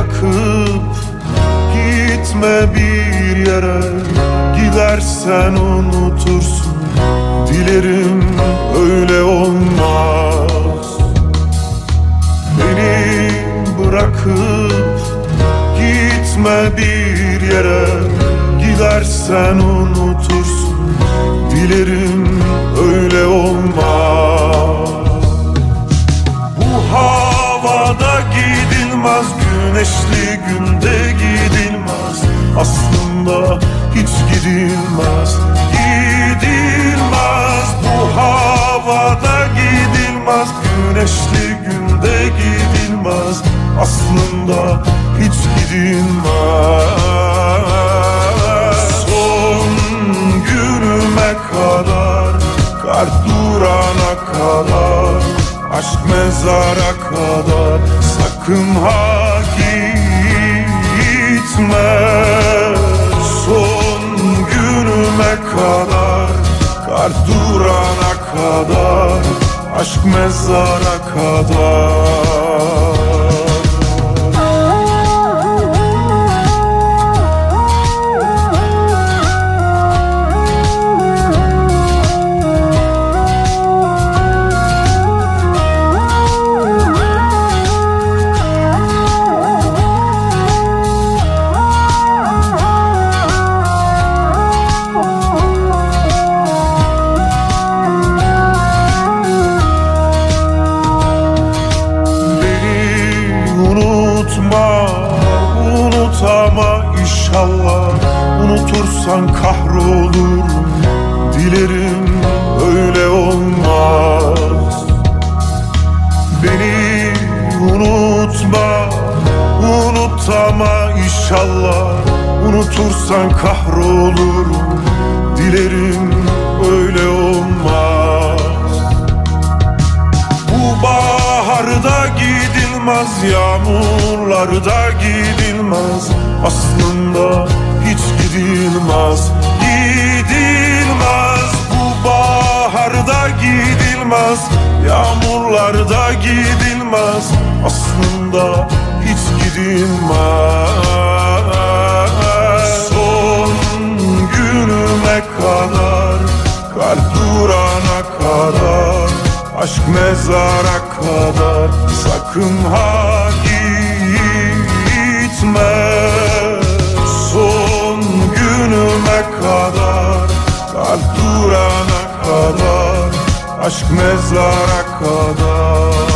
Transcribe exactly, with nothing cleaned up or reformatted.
bırakıp gitme bir yere. Gidersen unutursun, dilerim öyle olmaz. Beni bırakıp gitme bir yere. Gidersen unutursun, dilerim öyle olmaz. Bu havada gidilmez, güneşli günde gidilmez. Aslında hiç gidilmez, gidilmez. Bu havada gidilmez, güneşli günde gidilmez. Aslında hiç gidilmez. Son günüme kadar, kalp durana kadar, aşk mezara kadar, sakın ha gitme. Son günüme kadar, kalp durana kadar, aşk mezara kadar. Unut ama inşallah, unutursan kahrolurum, dilerim öyle olmaz. Beni unutma, unut ama inşallah, unutursan kahrolurum, dilerim öyle olmaz. Bu baharda gidilmez, yağmurlarda gidilmez. Aslında hiç gidilmez, gidilmez. Bu baharda gidilmez, yağmurlarda gidilmez. Aslında hiç gidilmez. Son günüme kadar, kalp durana kadar, aşk mezara kadar, sakın ha gitme. Son günüme kadar, kalp durana kadar, aşk mezara kadar.